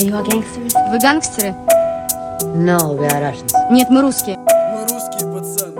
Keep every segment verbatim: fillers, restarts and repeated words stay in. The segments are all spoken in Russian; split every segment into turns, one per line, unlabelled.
you all gangsters?
Вы гангстеры?
No, we are Russians.
Нет, мы русские.
Мы русские, пацаны.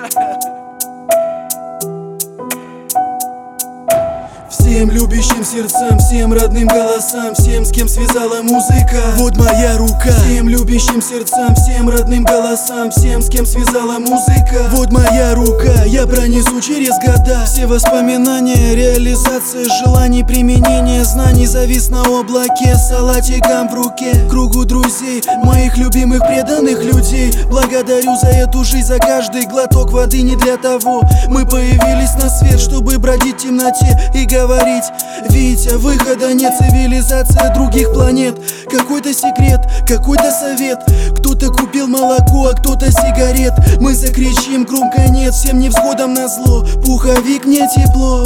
Всем любящим сердцам, всем родным голосам, всем, с кем связала музыка, вот моя рука. Всем любящим сердцам, всем родным голосам, всем, с кем связала музыка, вот моя рука. Я пронесу через года все воспоминания, реализация желаний, применение знаний. Завис на облаке, салатиком в руке, кругу друзей, моих любимых преданных людей. Благодарю за эту жизнь, за каждый глоток воды. Не для того мы появились на свет, чтобы бродить в темноте и говорить: Витя, выхода нет, цивилизация других планет. Какой-то секрет, какой-то совет. Кто-то купил молоко, а кто-то сигарет. Мы закричим громко нет всем невзгодам назло. Пуховик, мне тепло.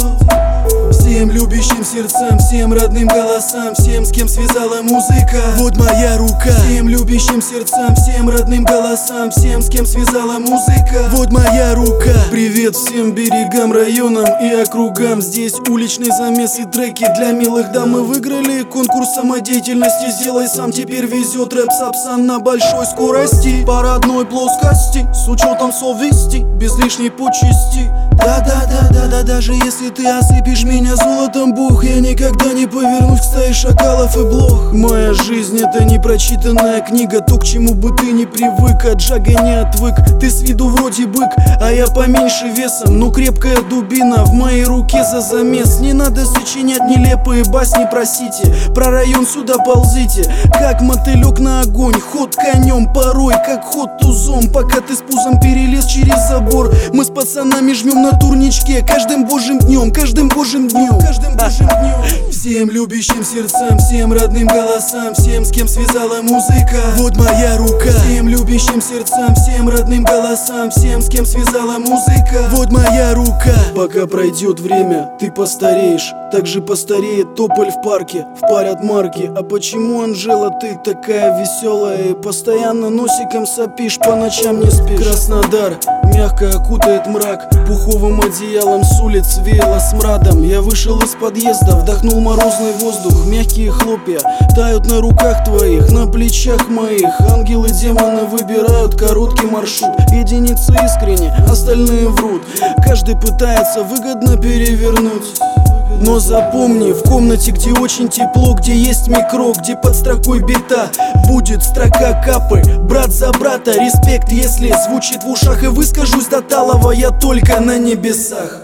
Всем любящим сердцам, всем родным голосам, всем, с кем связала музыка, вот моя рука. Всем любящим сердцам, всем родным голосам, всем, с кем связала музыка, вот моя рука. Привет всем берегам, районам и округам. Здесь уличный замес и треки для милых дам. Мы выиграли конкурс самодеятельности. Сделай сам, теперь везет рэп сапсан на большой скорости, по родной плоскости, с учетом совести, без лишней почести. Да-да-да-да-да, даже если ты осыпешь меня золотом, Бог, я никогда не повернусь к стае шакалов и блох. Моя жизнь — это непрочитанная книга, то, к чему бы ты не привык, от жага не отвык. Ты с виду вроде бык, а я поменьше весом, но крепкая дубина в моей руке за замес. Не надо сочинять нелепые басни, просите, про район сюда ползите, как мотылек на огонь, ход конем, порой как ход тузом. Пока ты с пузом перелез через забор, мы с пацанами жмем на турничке каждым божьим днем, каждым божьим днем, каждым божьим днем. Всем любящим сердцам, всем родным голосам, всем, с кем связала музыка, вот моя рука. Всем любящим сердцам, всем родным голосам, всем, с кем связала музыка, вот моя рука. Пока пройдет время, ты постареешь, так же постареет тополь в парке, впарят марки. А почему, Анжела, ты такая веселая и постоянно носиком сопишь, по ночам не спишь? Краснодар мягко окутает мрак, пуховым одеялом с улиц веяло смрадом. Я вышел из подъезда, вдохнул морозный воздух, мягкие хлопья тают на руках твоих, на плечах моих. Ангелы, демоны выбирают короткий маршрут, единицы искренне, остальные врут. Каждый пытается выгодно перевернуть. Но запомни, в комнате, где очень тепло, где есть микро, где под строкой бита будет строка капы. Брат за брата, респект, если звучит в ушах. И выскажусь до талого я только на небесах.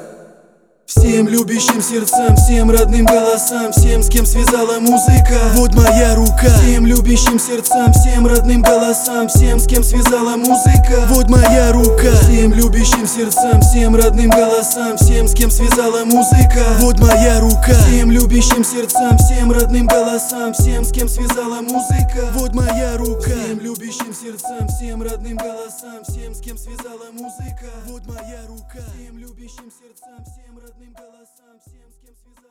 Всем любящим сердцам, всем родным голосам, всем, с кем связала музыка, вот моя рука. Всем любящим сердцам, всем родным голосам, всем, с кем связала музыка, вот моя рука. Всем любящим сердцам, всем родным голосам, всем, с кем связала музыка, вот моя рука. Всем любящим сердцам, всем родным голосам, всем, с кем связала музыка, вот моя рука. Всем любящим сердцам, всем родным голосам, всем, с кем связала музыка, вот моя рука. Всем любящим сердцам, всем родным голосам, всем, с кем связала